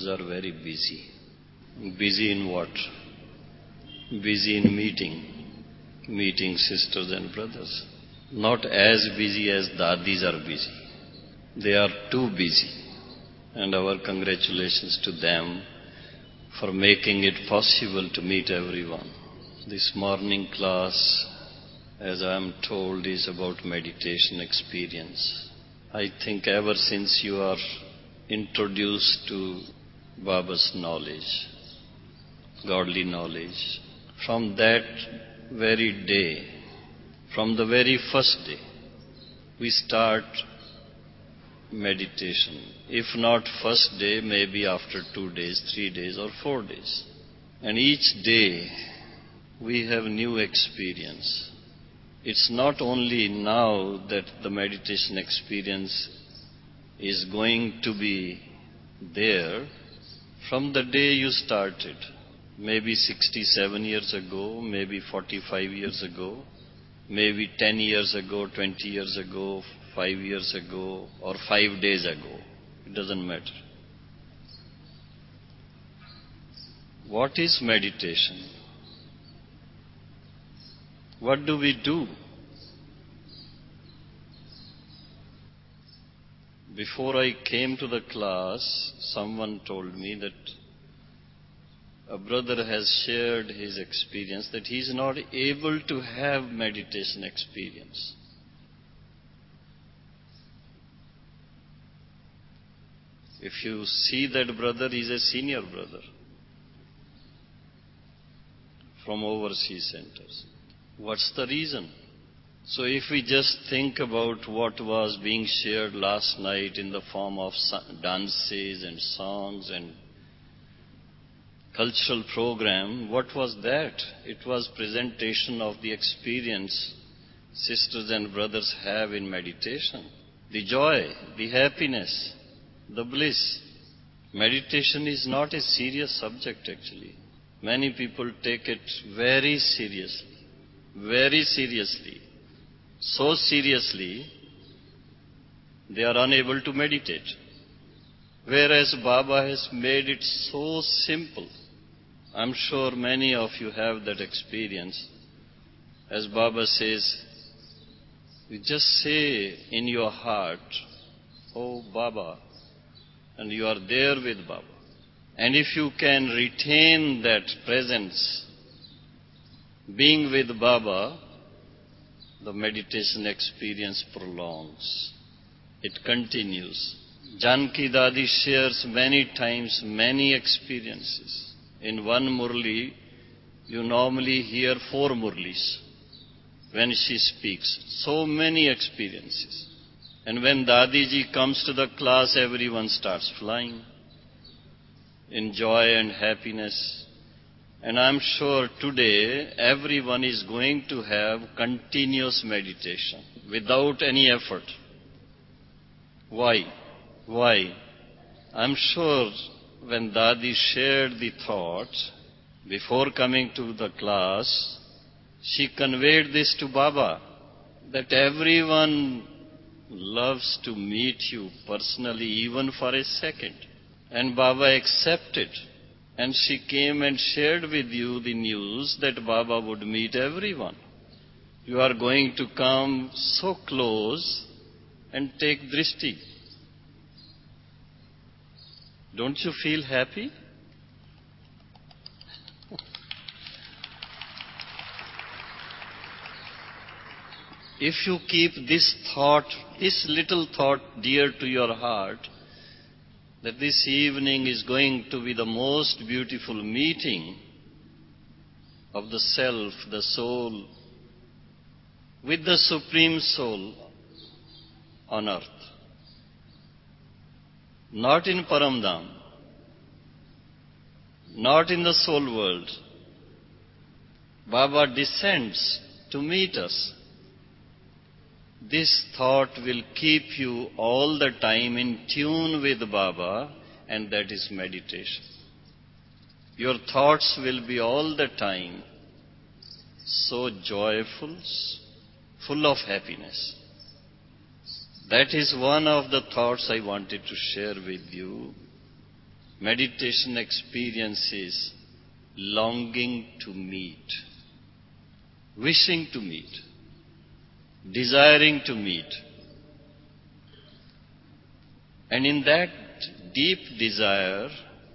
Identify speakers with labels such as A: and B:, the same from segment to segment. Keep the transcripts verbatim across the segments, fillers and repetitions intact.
A: brothers are very busy. Busy in what? Busy in meeting, meeting sisters and brothers. Not as busy as dadis are busy. They are too busy. And our congratulations to them for making it possible to meet everyone. This morning class, as I am told, is about meditation experience. I think ever since you are introduced to Baba's knowledge, godly knowledge, from that very day, from the very first day, we start meditation. If not first day, maybe after two days, three days or four days. And each day we have new experience. It's not only now that the meditation experience is going to be there. From the day you started, maybe sixty-seven years ago, maybe forty-five years ago, maybe ten years ago, twenty years ago, five years ago, or five days ago. It doesn't matter. What is meditation? What do we do? Before I came to the class, someone told me that a brother has shared his experience that he is not able to have meditation experience. If you see that brother, he is a senior brother from overseas centers. What's the reason? So if we just think about what was being shared last night in the form of dances and songs and cultural program, what was that? It was presentation of the experience sisters and brothers have in meditation. The joy, the happiness, the bliss. Meditation is not a serious subject actually. Many people take it very seriously, very seriously. So seriously, they are unable to meditate. Whereas Baba has made it so simple. I'm sure many of you have that experience. As Baba says, you just say in your heart, "Oh Baba," and you are there with Baba. And if you can retain that presence, being with Baba, the meditation experience prolongs. It continues. Janki Dadi shares many times many experiences. In one Murli, you normally hear four Murlis when she speaks. So many experiences. And when Dadiji comes to the class, everyone starts flying in joy and happiness. And I'm sure today everyone is going to have continuous meditation without any effort. Why? Why? I'm sure when Dadi shared the thought before coming to the class, she conveyed this to Baba, that everyone loves to meet you personally even for a second. And Baba accepted. And she came and shared with you the news that Baba would meet everyone. You are going to come so close and take drishti. Don't you feel happy? If you keep this thought, this little thought dear to your heart, that this evening is going to be the most beautiful meeting of the self, the soul, with the Supreme Soul on earth. Not in Paramdham, not in the soul world. Baba descends to meet us. This thought will keep you all the time in tune with Baba, and that is meditation. Your thoughts will be all the time so joyful, full of happiness. That is one of the thoughts I wanted to share with you. Meditation experience is longing to meet, wishing to meet, desiring to meet. And in that deep desire,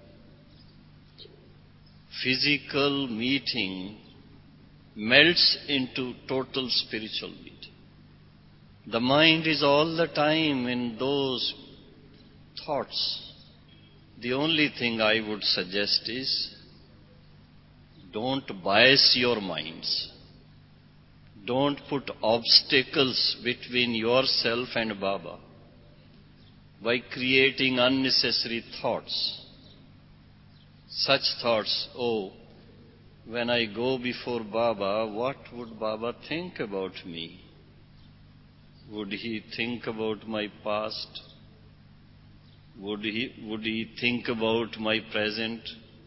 A: physical meeting melts into total spiritual meeting. The mind is all the time in those thoughts. The only thing I would suggest is, don't bias your minds. Don't put obstacles between yourself and Baba by creating unnecessary thoughts. Such thoughts, oh, when I go before Baba, what would Baba think about me? Would he think about my past? Would he, would he think about my present?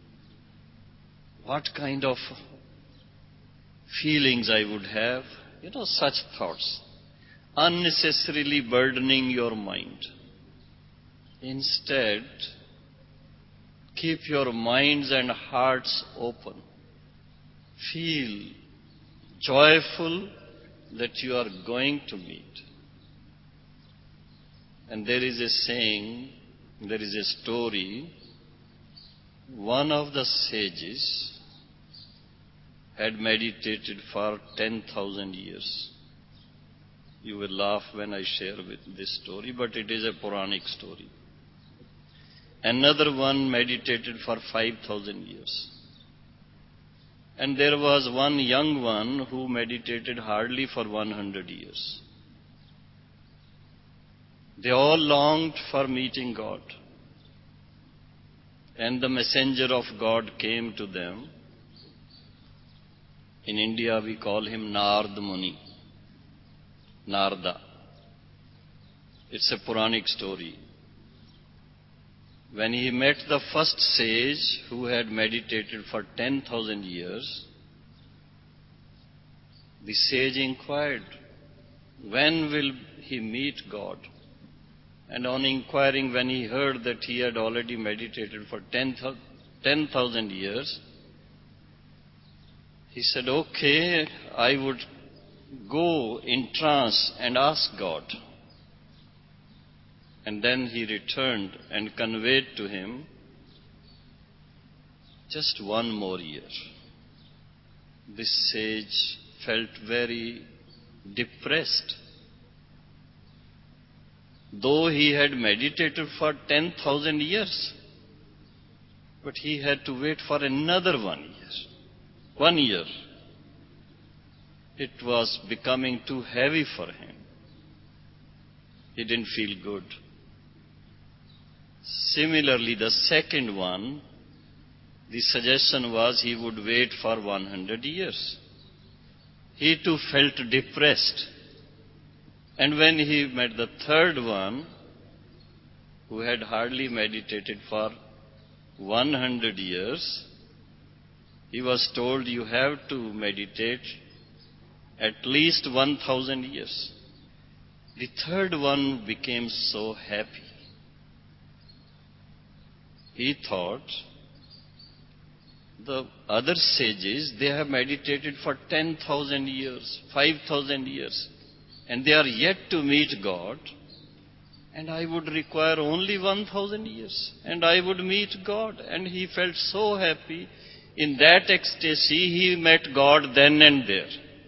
A: What kind of feelings I would have? You know, such thoughts. Unnecessarily burdening your mind. Instead, keep your minds and hearts open. Feel joyful that you are going to meet. And there is a saying, there is a story. One of the sages had meditated for ten thousand years. You will laugh when I share with this story, but it is a Puranic story. Another one meditated for five thousand years. And there was one young one who meditated hardly for one hundred years. They all longed for meeting God. And the messenger of God came to them. In India we call him Narad Muni. Narada. It's a Puranic story. When he met the first sage who had meditated for ten thousand years, the sage inquired, when will he meet God? And on inquiring, when he heard that he had already meditated for ten thousand years, he said, okay, I would go in trance and ask God. And then he returned and conveyed to him, just one more year. This sage felt very depressed. Though he had meditated for ten thousand years, but he had to wait for another one year. One year. It was becoming too heavy for him. He didn't feel good. Similarly, the second one, the suggestion was he would wait for one hundred years. He too felt depressed. And when he met the third one, who had hardly meditated for one hundred years, he was told, you have to meditate at least one thousand years. The third one became so happy. He thought, the other sages, they have meditated for ten thousand years, five thousand years, and they are yet to meet God, and I would require only one thousand years, and I would meet God. And he felt so happy. In that ecstasy, he met God then and there.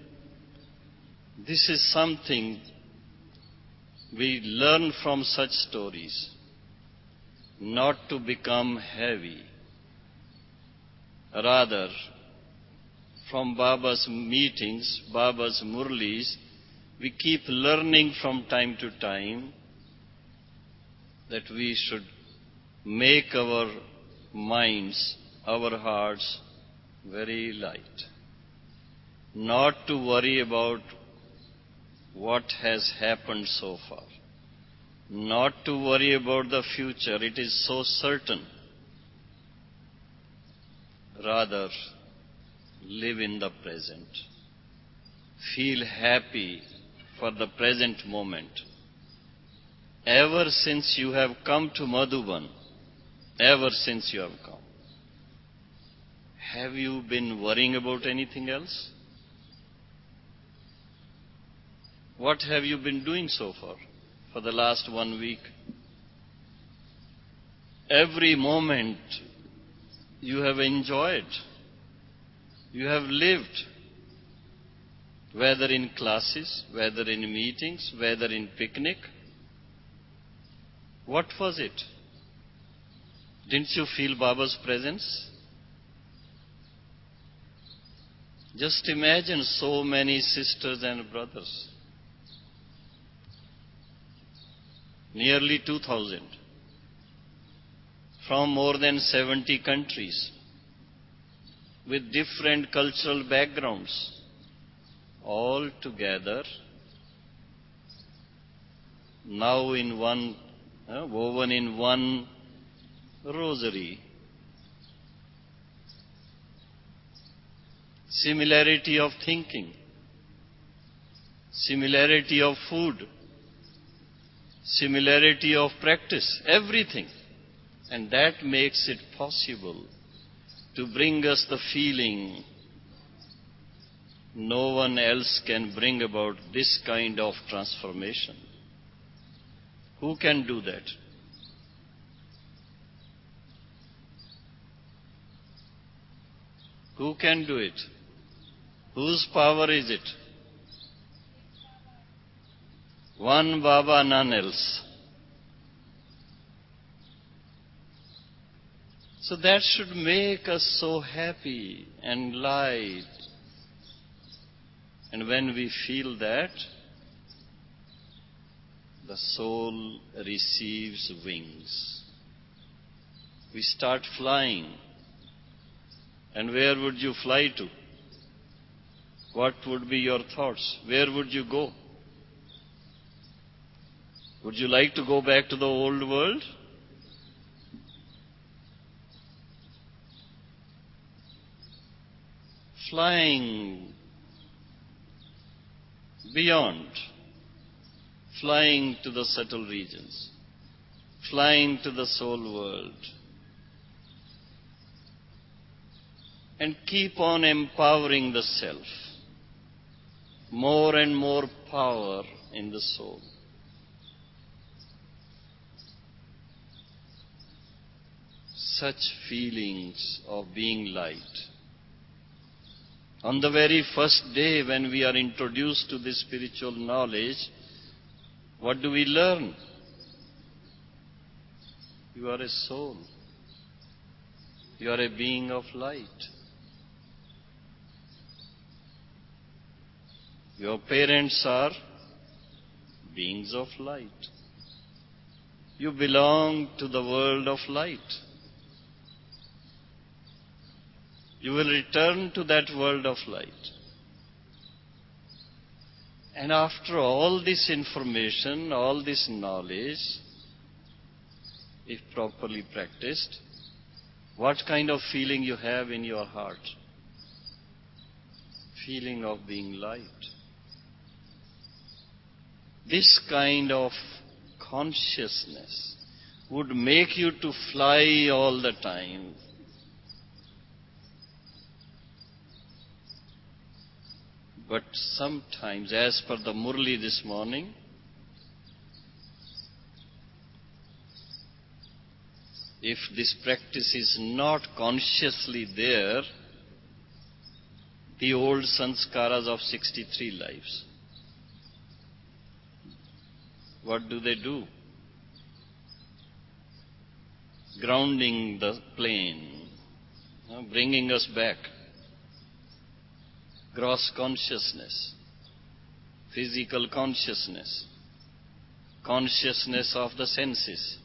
A: This is something we learn from such stories, not to become heavy. Rather, from Baba's meetings, Baba's murlis, we keep learning from time to time that we should make our minds, our hearts very light. Not to worry about what has happened so far. Not to worry about the future. It is so certain. Rather, live in the present. Feel happy for the present moment. Ever since you have come to Madhuban, ever since you have come. Have you been worrying about anything else? What have you been doing so far for the last one week? Every moment you have enjoyed, you have lived, whether in classes, whether in meetings, whether in picnic. What was it? Didn't you feel Baba's presence? Just imagine so many sisters and brothers. Nearly two thousand. From more than seventy countries, with different cultural backgrounds, all together, now in one, uh, woven in one rosary. Similarity of thinking, similarity of food, similarity of practice, everything. And that makes it possible to bring us the feeling no one else can bring about this kind of transformation. Who can do that? Who can do it? Whose power is it? One Baba, none else. So that should make us so happy and light. And when we feel that, the soul receives wings. We start flying. And where would you fly to? What would be your thoughts? Where would you go? Would you like to go back to the old world? Flying beyond, flying to the subtle regions, flying to the soul world, and keep on empowering the self. More and more power in the soul. Such feelings of being light. On the very first day when we are introduced to this spiritual knowledge, what do we learn? You are a soul. You are a being of light. Your parents are beings of light. You belong to the world of light. You will return to that world of light. And after all this information, all this knowledge, if properly practiced, what kind of feeling you have in your heart? Feeling of being light. This kind of consciousness would make you to fly all the time. But sometimes, as per the Murli this morning, if this practice is not consciously there, the old sanskaras of sixty-three lives, what do they do? Grounding the plane, bringing us back. Gross consciousness, physical consciousness, consciousness of the senses,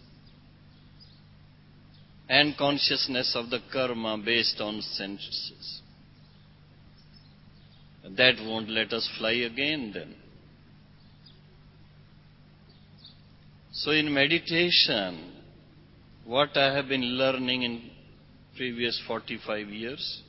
A: and consciousness of the karma based on senses. That won't let us fly again then. So in meditation, what I have been learning in previous forty-five years,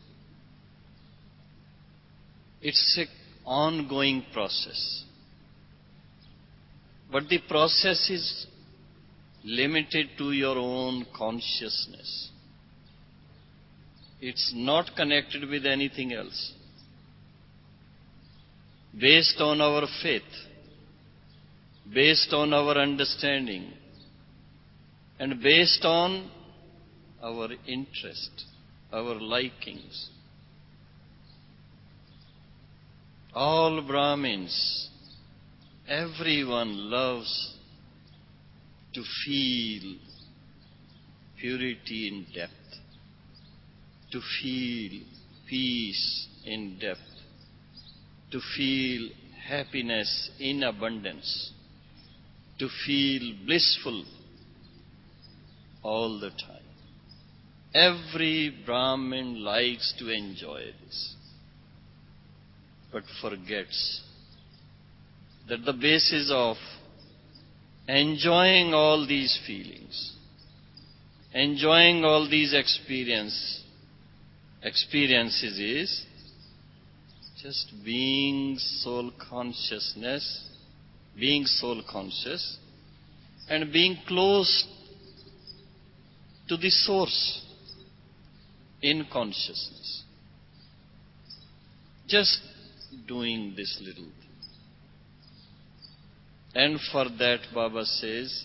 A: it's an ongoing process. But the process is limited to your own consciousness. It's not connected with anything else. Based on our faith, based on our understanding, and based on our interest, our likings. All Brahmins, everyone loves to feel purity in depth, to feel peace in depth, to feel happiness in abundance, to feel blissful all the time. Every Brahmin likes to enjoy this, but forgets that the basis of enjoying all these feelings, enjoying all these experience, experiences is just being soul consciousness, being soul conscious, and being close to the source in consciousness. Just doing this little thing. And for that, Baba says,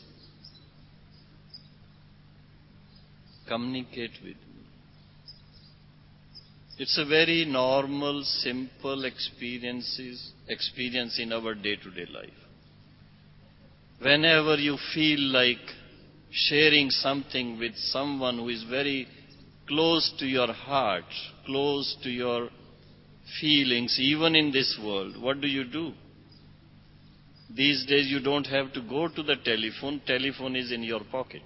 A: communicate with me. It's a very normal, simple experiences, experience in our day-to-day life. Whenever you feel like sharing something with someone who is very close to your heart, close to your feelings, even in this world, what do you do? These days you don't have to go to the telephone. Telephone is in your pocket.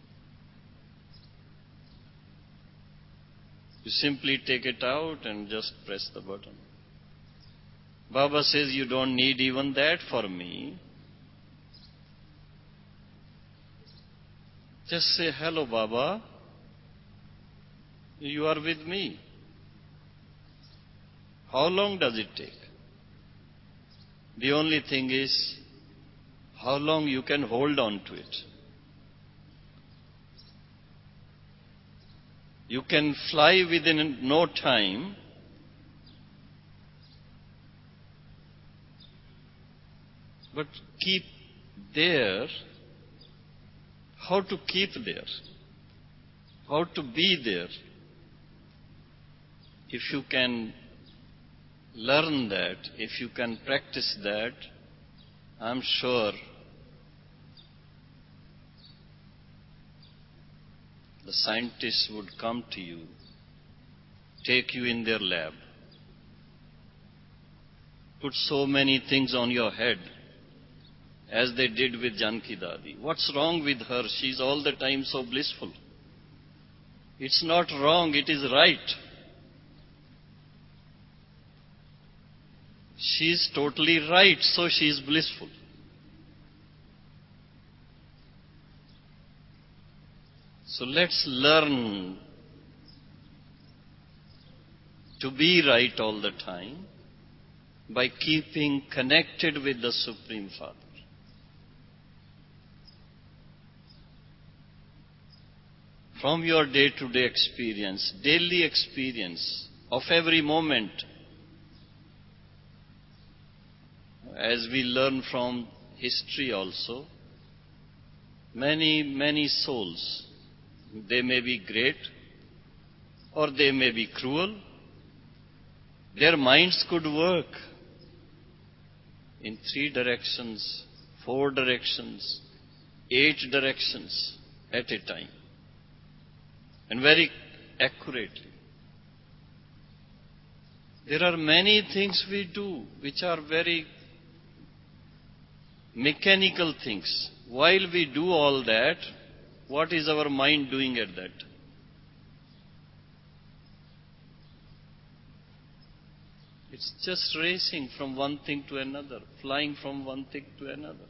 A: You simply take it out and just press the button. Baba says, you don't need even that for me. Just say, hello, Baba. You are with me. How long does it take? The only thing is, how long you can hold on to it. You can fly within no time, but keep there. How to keep there? How to be there? If you can learn that, if you can practice that, I'm sure the scientists would come to you, take you in their lab, put so many things on your head, as they did with Janki Dadi. What's wrong with her? She's all the time so blissful. It's not wrong, it is right. She's totally right, so she is blissful. So let's learn to be right all the time by keeping connected with the Supreme Father. From your day-to-day experience, daily experience of every moment, as we learn from history also, many, many souls, they may be great or they may be cruel. Their minds could work in three directions, four directions, eight directions at a time, and very accurately. There are many things we do which are very mechanical things. While we do all that, what is our mind doing at that? It's just racing from one thing to another, flying from one thing to another.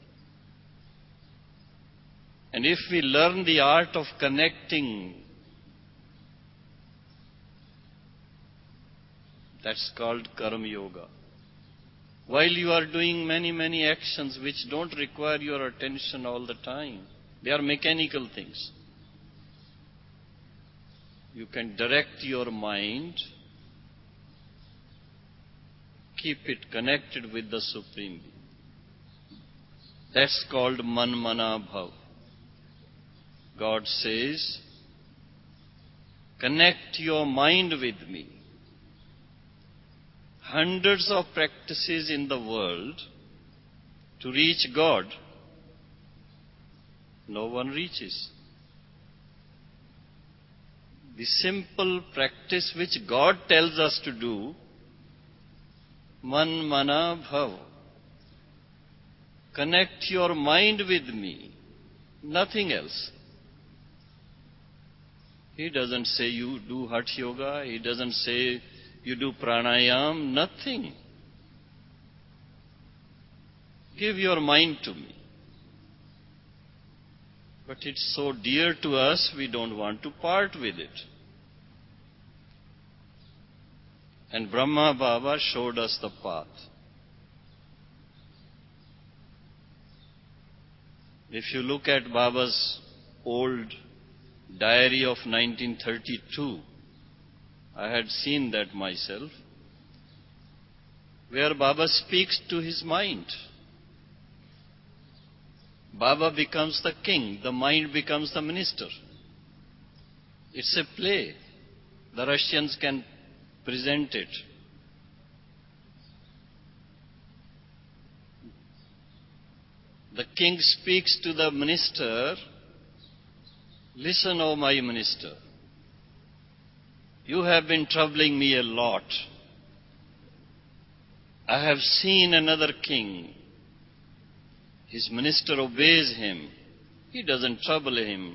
A: And if we learn the art of connecting, that's called Karma Yoga. While you are doing many, many actions which don't require your attention all the time, They are mechanical things. You can direct your mind, keep it connected with the Supreme Being. That's called Man Mana Bhav. God says, connect your mind with me. Hundreds of practices in the world to reach God. No one reaches. The simple practice which God tells us to do, Man Mana Bhav. Connect your mind with me. Nothing else. He doesn't say you do Hatha Yoga. He doesn't say you do pranayam. Nothing. Give your mind to me. But it's so dear to us, we don't want to part with it. And Brahma Baba showed us the path. If you look at Baba's old diary of nineteen thirty-two, I had seen that myself, where Baba speaks to his mind. Baba becomes the king, the mind becomes the minister. It's a play. The Russians can present it. The king speaks to the minister, listen, O my minister, you have been troubling me a lot. I have seen another king. His minister obeys him. He doesn't trouble him.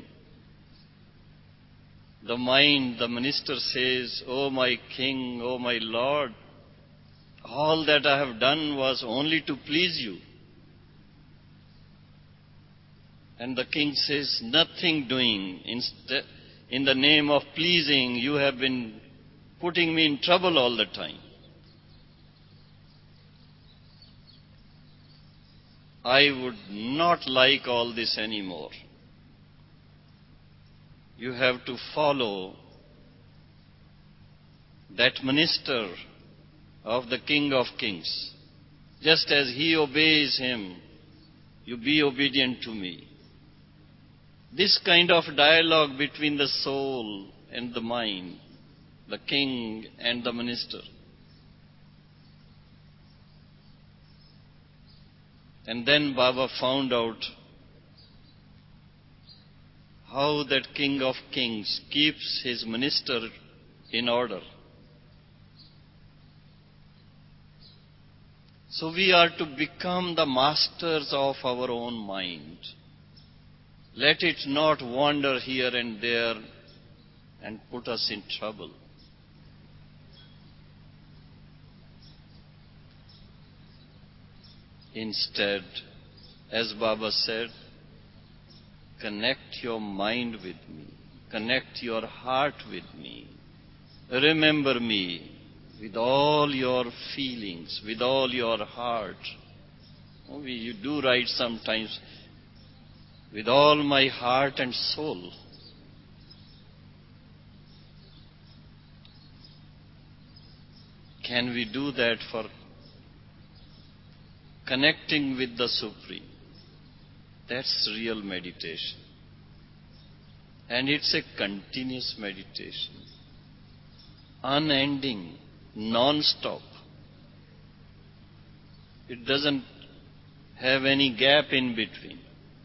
A: The mind, the minister says, O my king, O my lord, all that I have done was only to please you. And the king says, nothing doing. Instead, in the name of pleasing, you have been putting me in trouble all the time. I would not like all this anymore. You have to follow that minister of the King of Kings. Just as he obeys him, you be obedient to me. This kind of dialogue between the soul and the mind, the king and the minister. And then Baba found out how that King of Kings keeps his minister in order. So we are to become the masters of our own mind. Let it not wander here and there and put us in trouble. Instead, as Baba said, connect your mind with me. Connect your heart with me. Remember me with all your feelings, with all your heart. We, you do write sometimes, with all my heart and soul. Can we do that for connecting with the Supreme? That's real meditation. And it's a continuous meditation. Unending, non-stop. It doesn't have any gap in between.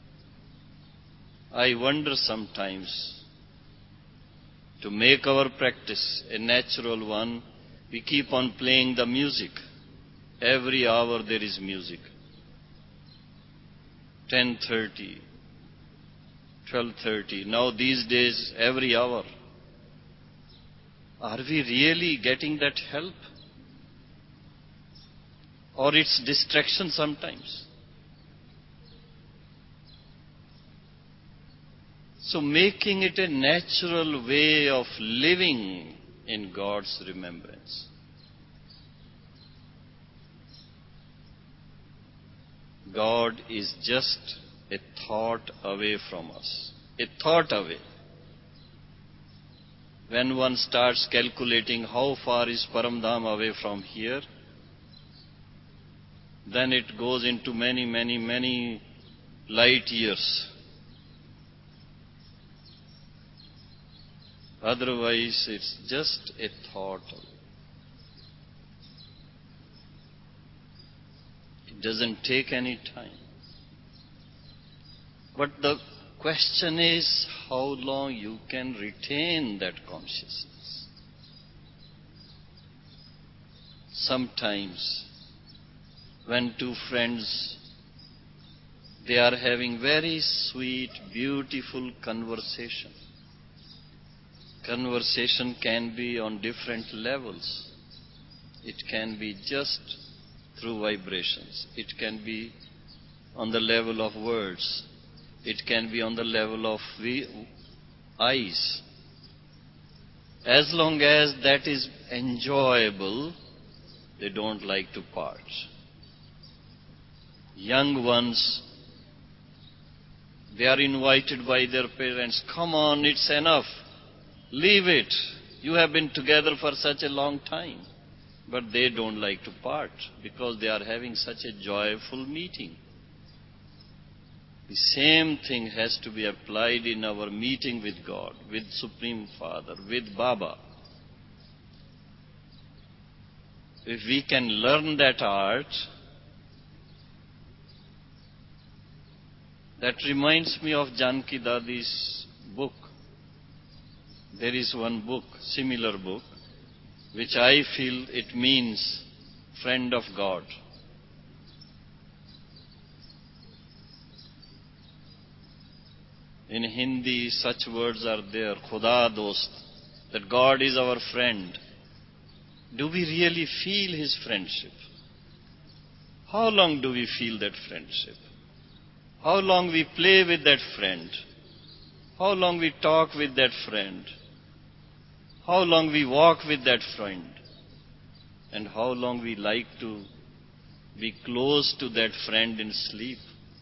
A: I wonder sometimes, to make our practice a natural one, we keep on playing the music. Every hour there is music. ten thirty, twelve thirty. Now these days, every hour. Are we really getting that help? Or it's distraction sometimes? So making it a natural way of living in God's remembrance. God is just a thought away from us. A thought away. When one starts calculating how far is Paramdham away from here, then it goes into many, many, many light years. Otherwise, it's just a thought away. It doesn't take any time. But the question is how long you can retain that consciousness. Sometimes, when two friends, they are having very sweet, beautiful conversation. Conversation can be on different levels. It can be just through vibrations. It can be on the level of words. It can be on the level of eyes. As long as that is enjoyable, they don't like to part. Young ones, they are invited by their parents, come on, it's enough. Leave it. You have been together for such a long time. But they don't like to part because they are having such a joyful meeting. The same thing has to be applied in our meeting with God, with Supreme Father, with Baba. If we can learn that art, that reminds me of Janki Dadi's book. There is one book, similar book, which I feel it means friend of God. In Hindi, such words are there, Khuda dost, that God is our friend. Do we really feel His friendship? How long do we feel that friendship? How long we play with that friend? How long we talk with that friend? How long we walk with that friend? And how long we like to be close to that friend in sleep?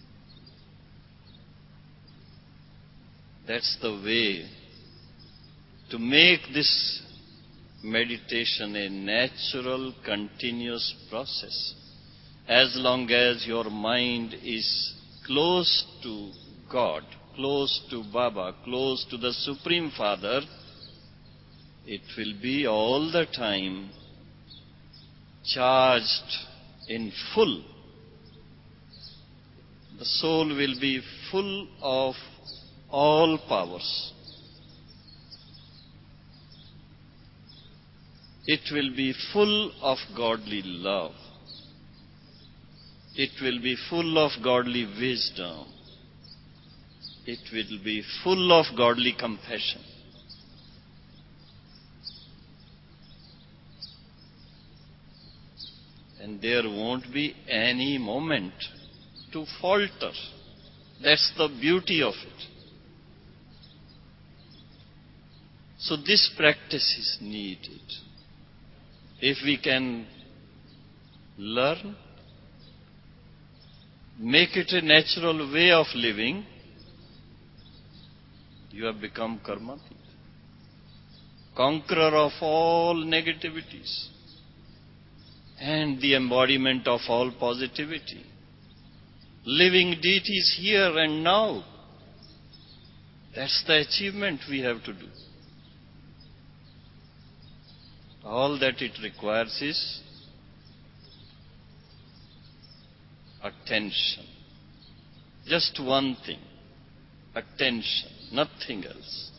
A: That's the way to make this meditation a natural, continuous process. As long as your mind is close to God, close to Baba, close to the Supreme Father, it will be all the time charged in full. The soul will be full of all powers. It will be full of godly love. It will be full of godly wisdom. It will be full of godly compassion. And there won't be any moment to falter. That's the beauty of it. So this practice is needed. If we can learn, make it a natural way of living, you have become karmatik, conqueror of all negativities, and the embodiment of all positivity. Living deities here and now. That's the achievement we have to do. All that it requires is attention. Just one thing. Attention, nothing else.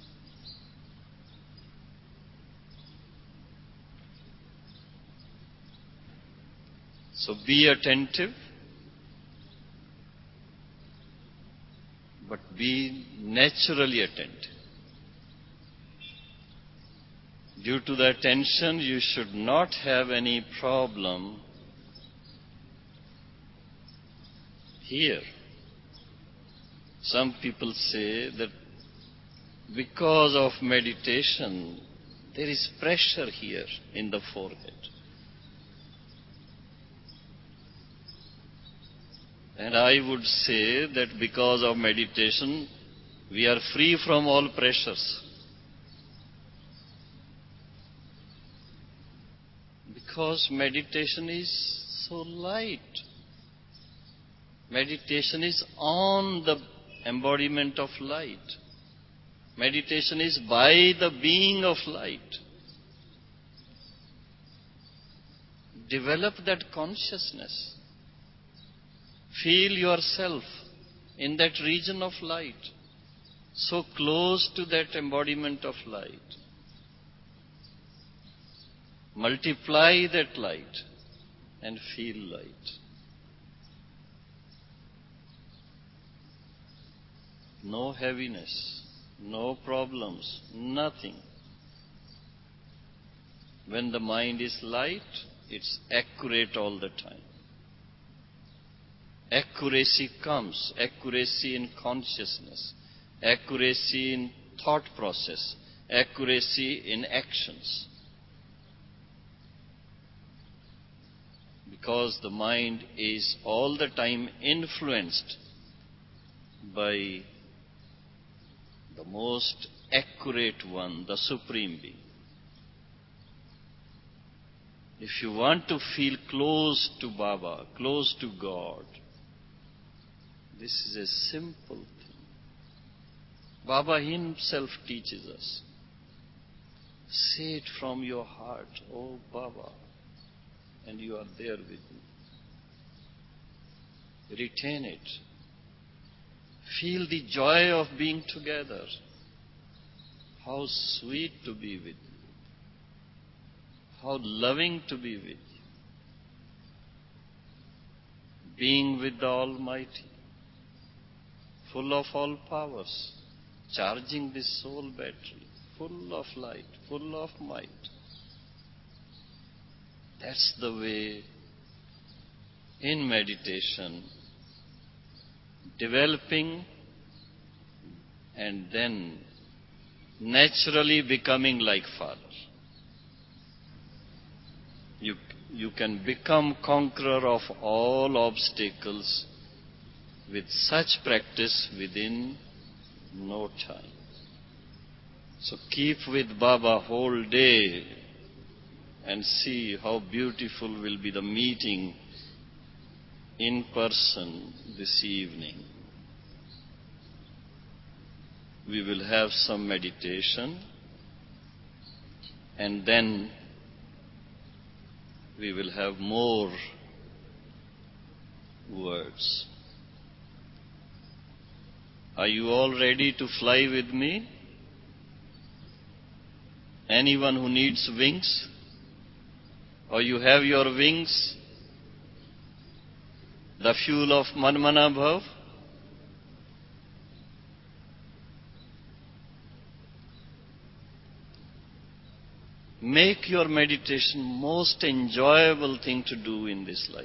A: So be attentive, but be naturally attentive. Due to the attention, you should not have any problem here. Some people say that because of meditation, there is pressure here in the forehead. And I would say that because of meditation, we are free from all pressures. Because meditation is so light. Meditation is on the embodiment of light. Meditation is by the being of light. Develop that consciousness. Feel yourself in that region of light, so close to that embodiment of light. Multiply that light and feel light. No heaviness, no problems, nothing. When the mind is light, it's accurate all the time. Accuracy comes, accuracy in consciousness, accuracy in thought process, accuracy in actions. Because the mind is all the time influenced by the most accurate one, the Supreme Being. If you want to feel close to Baba, close to God, this is a simple thing. Baba himself teaches us. Say it from your heart, oh Baba, and you are there with me. Retain it. Feel the joy of being together. How sweet to be with you. How loving to be with you. Being with the Almighty, full of all powers, charging this soul battery, full of light, full of might. That's the way in meditation, developing and then naturally becoming like Father. You, you can become conqueror of all obstacles with such practice within no time. So keep with Baba whole day and see how beautiful will be the meeting in person this evening. We will have some meditation and then we will have more words. Are you all ready to fly with me? Anyone who needs wings? Or you have your wings? The fuel of Manmana Bhav? Make your meditation most enjoyable thing to do in this life.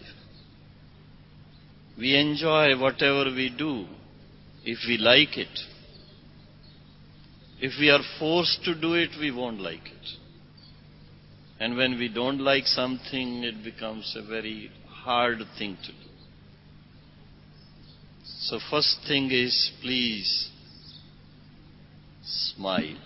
A: We enjoy whatever we do if we like it. If we are forced to do it, we won't like it. And when we don't like something, it becomes a very hard thing to do. So first thing is, please, smile.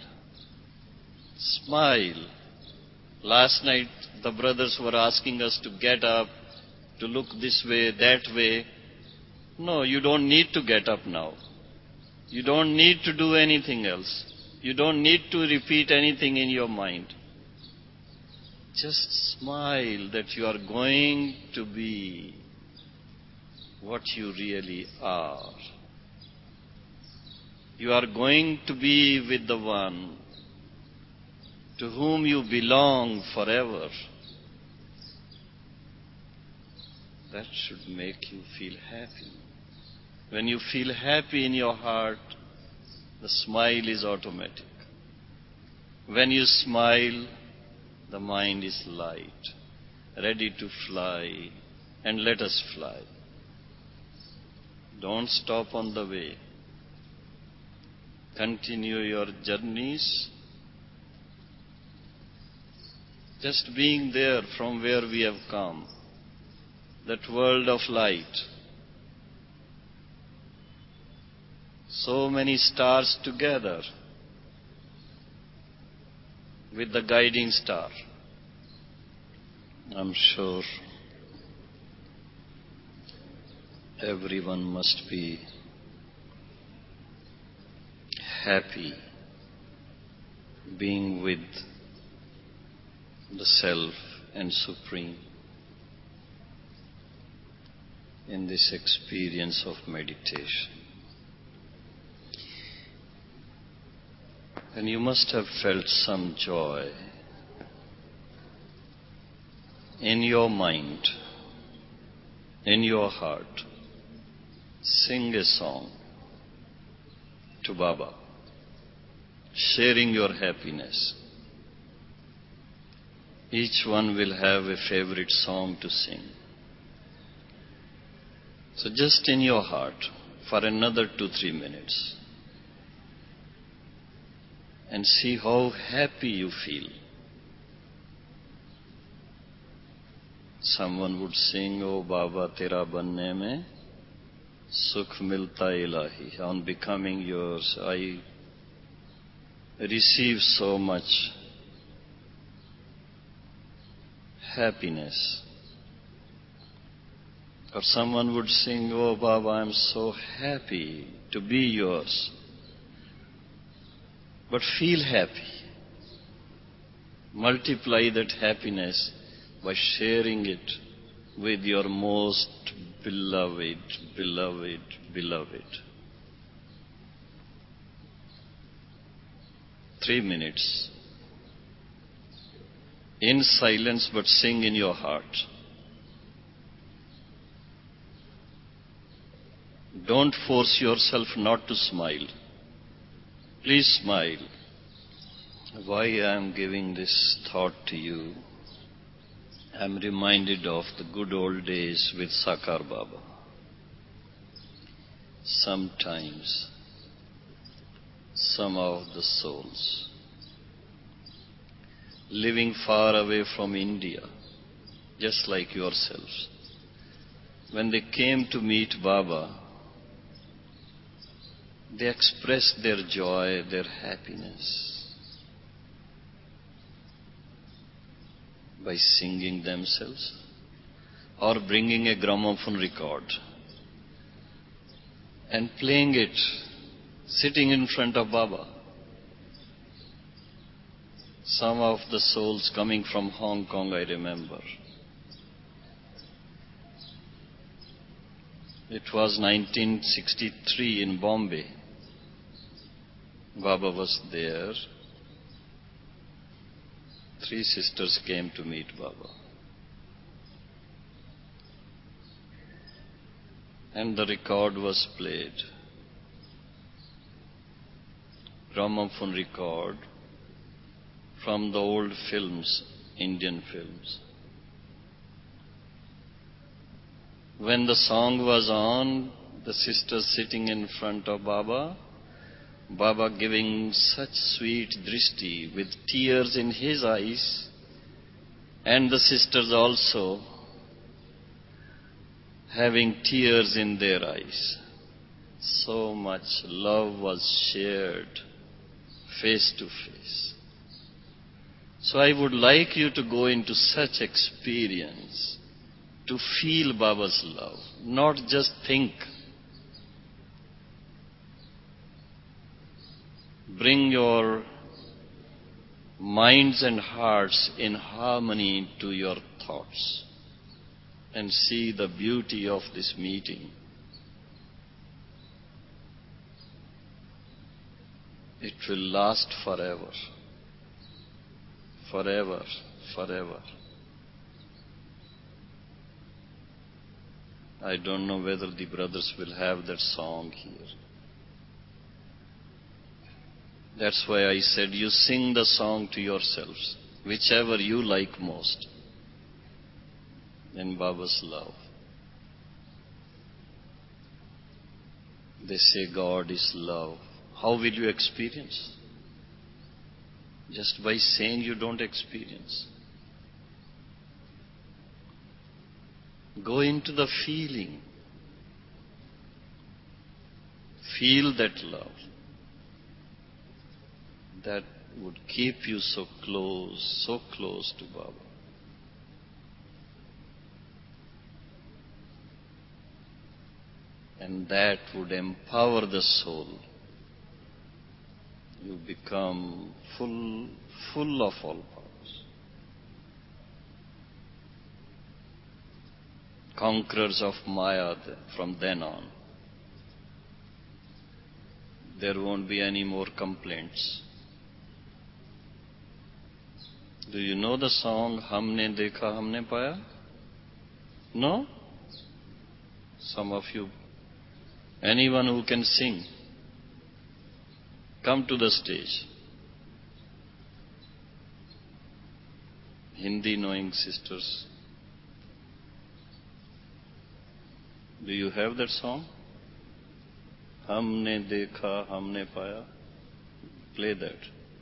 A: Smile. Last night, the brothers were asking us to get up, to look this way, that way. No, you don't need to get up now. You don't need to do anything else. You don't need to repeat anything in your mind. Just smile that you are going to be what you really are. You are going to be with the one to whom you belong forever. That should make you feel happy. When you feel happy in your heart, the smile is automatic. When you smile, the mind is light, ready to fly, and let us fly. Don't stop on the way. Continue your journeys. Just being there from where we have come, that world of light, So many stars together with the guiding star. I'm sure everyone must be happy being with the Self and Supreme in this experience of meditation. And you must have felt some joy in your mind, in your heart. Sing a song to Baba, sharing your happiness. Each one will have a favorite song to sing. So just in your heart for another two, three minutes and see how happy you feel. Someone would sing, "Oh Baba, tera banne mein sukh milta ilahi." On becoming yours, I receive so much happiness. Or someone would sing, "Oh Baba, I'm so happy to be yours." But feel happy. Multiply that happiness by sharing it with your most beloved, beloved, beloved. Three minutes. In silence, but sing in your heart. Don't force yourself not to smile. Please smile. Why I am giving this thought to you, I am reminded of the good old days with Sakar Baba. Sometimes some of the souls living far away from India, just like yourselves, when they came to meet Baba, they expressed their joy, their happiness by singing themselves or bringing a gramophone record and playing it, sitting in front of Baba. Some of the souls coming from Hong Kong, I remember. It was nineteen sixty-three in Bombay. Baba was there. Three sisters came to meet Baba. And the record was played. Gramophone record from the old films, Indian films. When the song was on, the sisters sitting in front of Baba, Baba giving such sweet drishti with tears in his eyes, and the sisters also having tears in their eyes. So much love was shared face to face. So I would like you to go into such experience, to feel Baba's love, not just think. Bring your minds and hearts in harmony to your thoughts and see the beauty of this meeting. It will last forever, forever, forever. I don't know whether the brothers will have that song here. That's why I said you sing the song to yourselves, whichever you like most, in Baba's love. They say God is love. How will you experience? Just by saying you don't experience. Go into the feeling. Feel that love. That would keep you so close, so close to Baba. And that would empower the soul. You become full, full of all powers. Conquerors of Maya from then on. There won't be any more complaints. Do you know the song, Humne Dekha, Humne Paya? No? Some of you, anyone who can sing, come to the stage. Hindi knowing sisters. Do you have that song? Humne dekha, humne paya. Play that.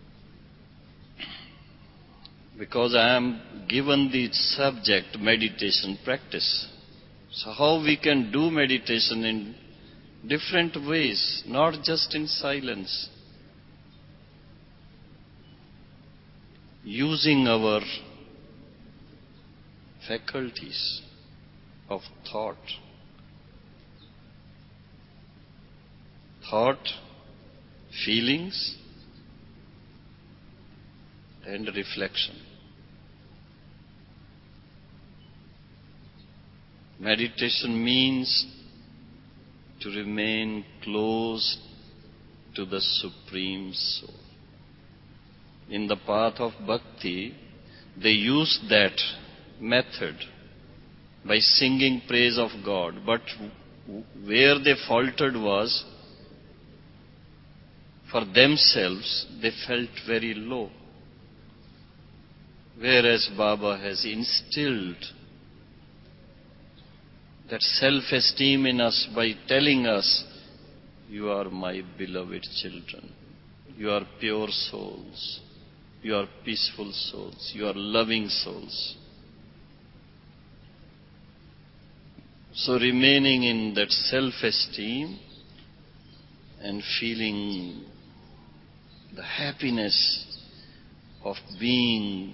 A: Because I am given the subject meditation practice. So how we can do meditation in different ways, not just in silence. Using our faculties of thought. Thought, feelings, and reflection. Meditation means to remain close to the Supreme Soul. In the path of bhakti, they use that method by singing praise of God. But where they faltered was, for themselves, they felt very low. Whereas Baba has instilled that self-esteem in us by telling us, you are my beloved children. You are pure souls. You are peaceful souls. You are loving souls. So remaining in that self-esteem and feeling the happiness of being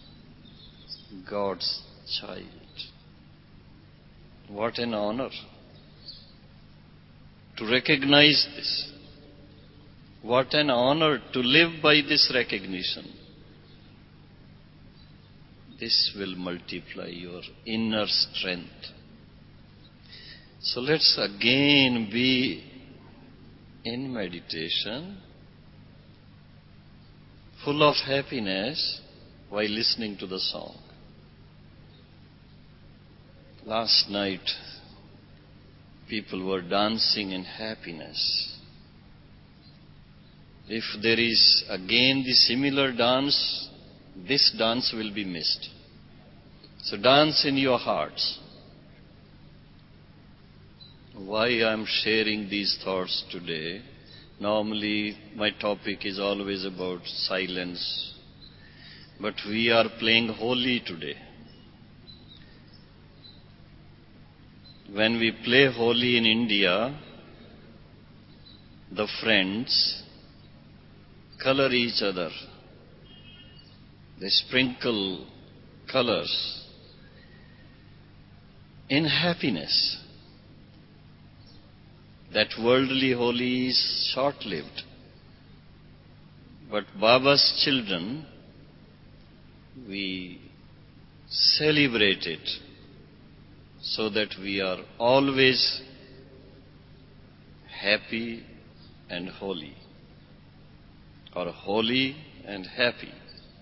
A: God's child. What an honor to recognize this. What an honor to live by this recognition. This will multiply your inner strength. So let's again be in meditation, full of happiness while listening to the song. Last night, people were dancing in happiness. If there is again the similar dance, this dance will be missed. So dance in your hearts. Why I am sharing these thoughts today? Normally, my topic is always about silence. But we are playing Holi today. When we play Holi in India, the friends color each other. They sprinkle colors in happiness. That worldly Holi is short-lived. But Baba's children, we celebrate it so that we are always happy and holy, or holy and happy.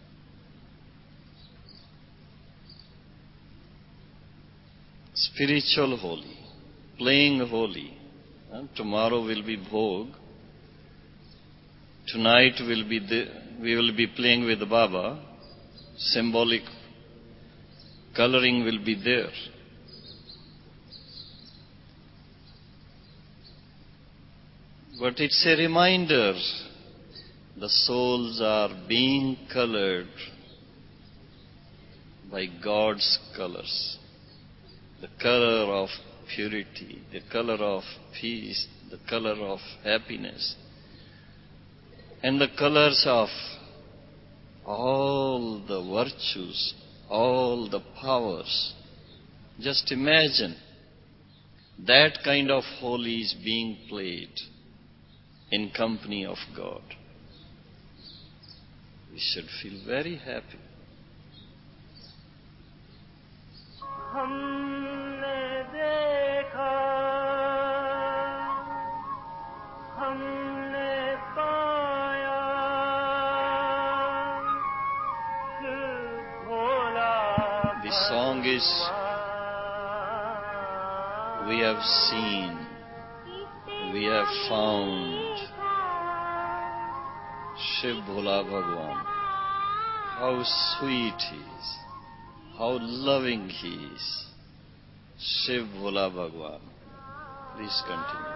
A: Spiritual Holi, playing Holi. And tomorrow will be Bhog. Tonight will be the, we will be playing with Baba. Symbolic coloring will be there. But it's a reminder, the souls are being colored by God's colors. The color of purity, the color of peace, the color of happiness, and the colors of all the virtues, all the powers. Just imagine that kind of Holi is being played in company of God. We should feel very happy.
B: हमने देखा, हमने पाया, भोला
A: The song is, we have seen, we have found Shiv Bhola Bhagwan. How sweet he is, how loving he is. Shiv Bhola Bhagwan. Please continue.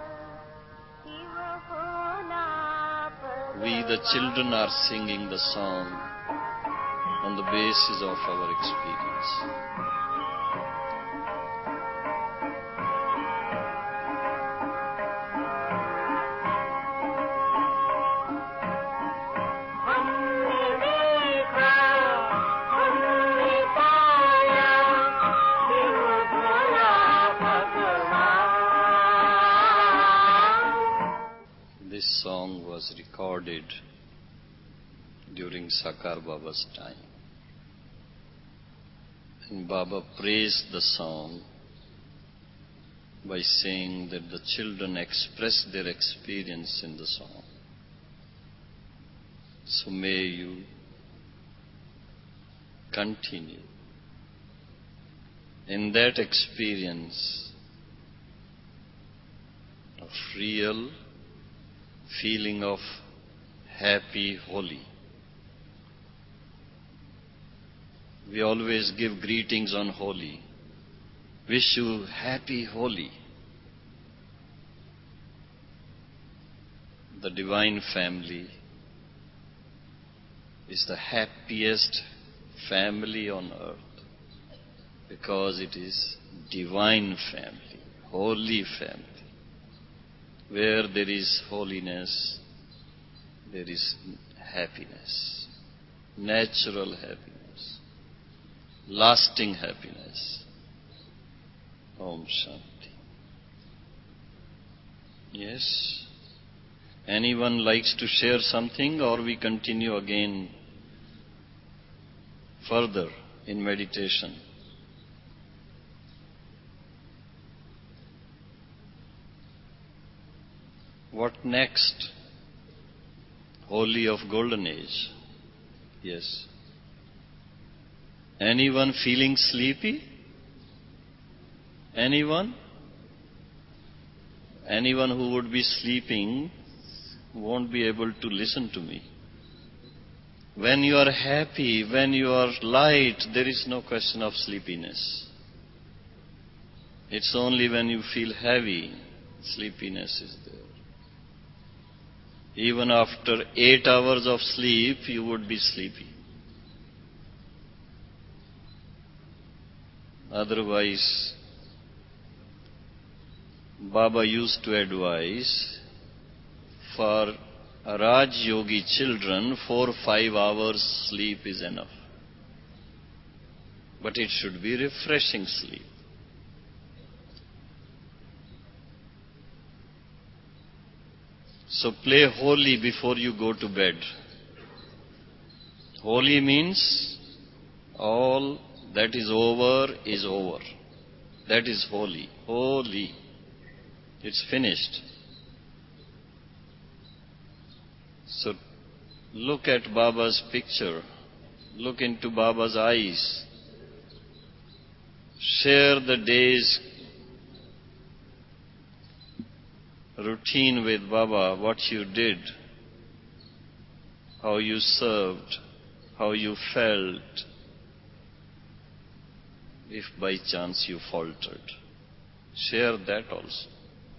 A: We, the children, are singing the song on the basis of our experience. This song was recorded during Sakar Baba's time. And Baba praised the song by saying that the children expressed their experience in the song. So may you continue in that experience of real feeling of happy Holi. We always give greetings on Holi. Wish you happy Holi. The divine family is the happiest family on earth because it is divine family, holy family. Where there is holiness, there is happiness, natural happiness, lasting happiness. Om Shanti. Yes? Anyone likes to share something, or we continue again further in meditation? What next? Holi of Golden Age. Yes. Anyone feeling sleepy? Anyone? Anyone who would be sleeping won't be able to listen to me. When you are happy, when you are light, there is no question of sleepiness. It's only when you feel heavy, sleepiness is there. Even after eight hours of sleep, you would be sleepy. Otherwise, Baba used to advise for Raj Yogi children, four or five hours sleep is enough. But it should be refreshing sleep. So play Holi before you go to bed. Holi means all that is over is over. That is Holi. Holi. It's finished. So look at Baba's picture. Look into Baba's eyes. Share the day's routine with Baba, what you did, how you served, how you felt, if by chance you faltered. Share that also,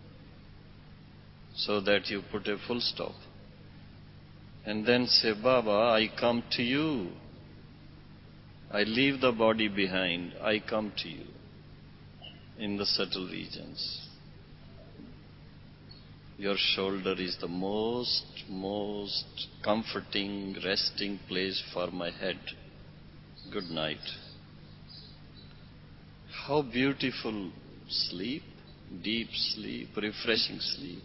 A: so that you put a full stop. And then say, Baba, I come to you. I leave the body behind. I come to you in the subtle regions. Your shoulder is the most, most comforting, resting place for my head. Good night. How beautiful sleep, deep sleep, refreshing sleep.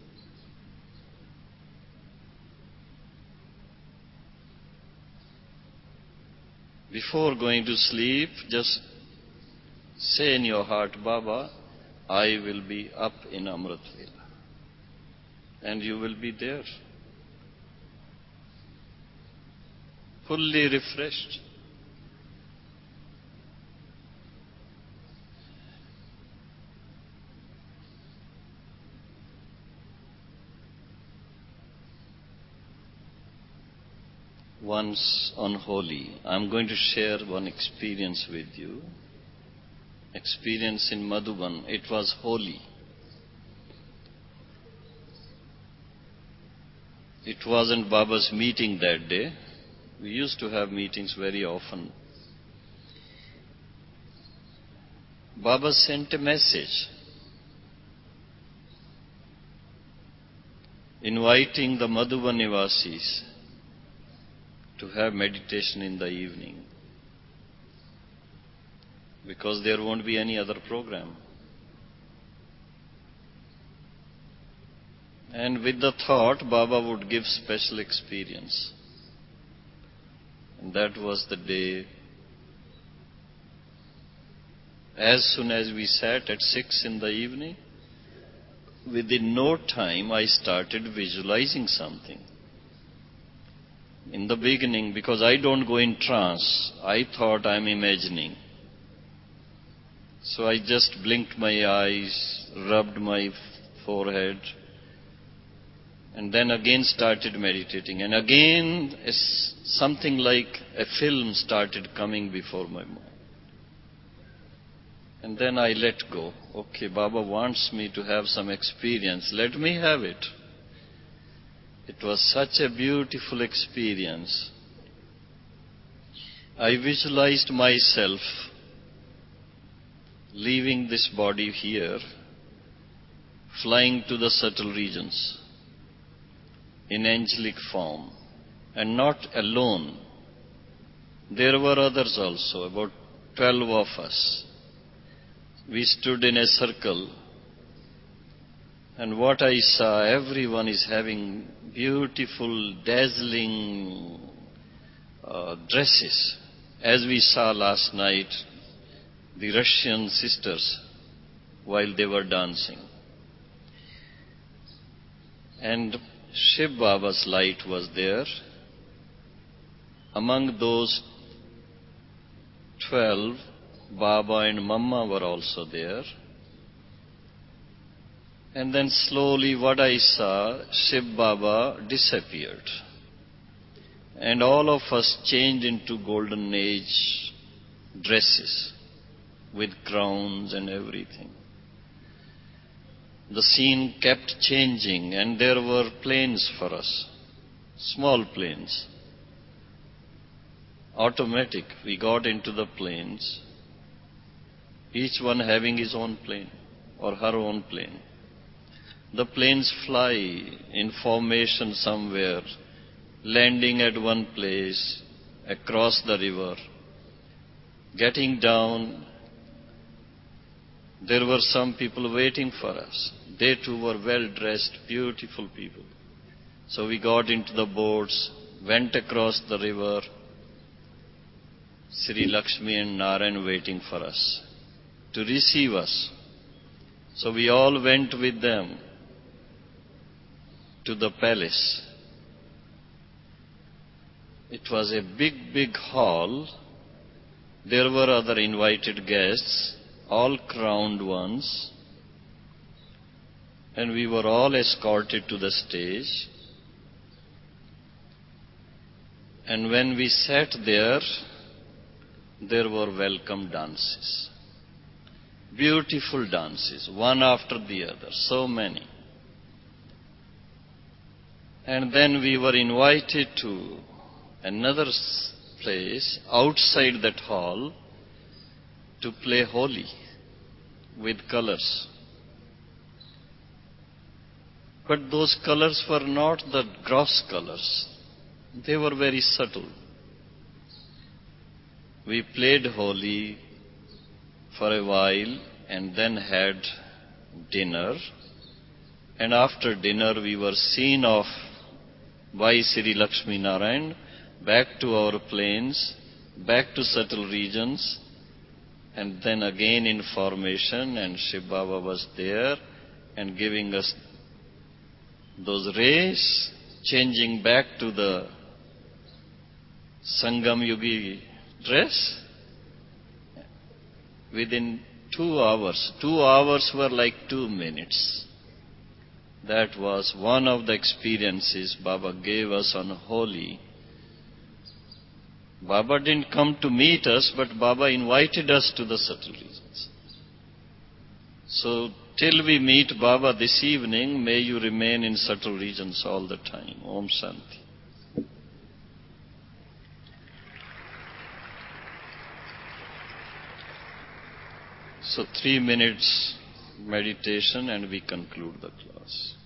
A: Before going to sleep, just say in your heart, Baba, I will be up in Amrit Vela. And you will be there, fully refreshed. Once on Holi, I'm going to share one experience with you. Experience in Madhuban. It was Holi. It wasn't Baba's meeting that day. We used to have meetings very often. Baba sent a message inviting the Madhuban Nivasis to have meditation in the evening, because there won't be any other program. And with the thought, Baba would give special experience. And that was the day. As soon as we sat at six in the evening, within no time I started visualizing something. In the beginning, because I don't go in trance, I thought I'm imagining. So I just blinked my eyes, rubbed my forehead, and then again started meditating. And again, something like a film started coming before my mind. And then I let go. Okay, Baba wants me to have some experience. Let me have it. It was such a beautiful experience. I visualized myself leaving this body here, flying to the subtle regions in angelic form, and not alone. There were others also, about twelve of us. We stood in a circle, and what I saw, everyone is having beautiful, dazzling uh, dresses. As we saw last night, the Russian sisters, while they were dancing. And Shiv Baba's light was there. Among those twelve, Baba and Mama were also there. And then slowly what I saw, Shiv Baba disappeared. And all of us changed into golden age dresses with crowns and everything. The scene kept changing, and there were planes for us, small planes, automatic. We got into the planes, each one having his own plane or her own plane. The planes fly in formation somewhere, landing at one place, across the river, getting down. There were some people waiting for us. They too were well-dressed, beautiful people. So we got into the boats, went across the river, Sri Lakshmi and Narayan waiting for us to receive us. So we all went with them to the palace. It was a big, big hall. There were other invited guests, all crowned ones, and we were all escorted to the stage. And when we sat there, there were welcome dances, beautiful dances, one after the other, so many. And then we were invited to another place outside that hall to play Holi with colors. But those colors were not the gross colors. They were very subtle. We played Holi for a while and then had dinner. And after dinner we were seen off by Sri Lakshmi Narayan back to our plains, back to subtle regions, and then again in formation, and Shiv Baba was there and giving us those rays, changing back to the Sangam Yugi dress. Within two hours, two hours were like two minutes. That was one of the experiences Baba gave us on Holi. Baba didn't come to meet us, but Baba invited us to the subtle regions. So, till we meet Baba this evening, may you remain in subtle regions all the time. Om Shanti. So, three minutes meditation and we conclude the class.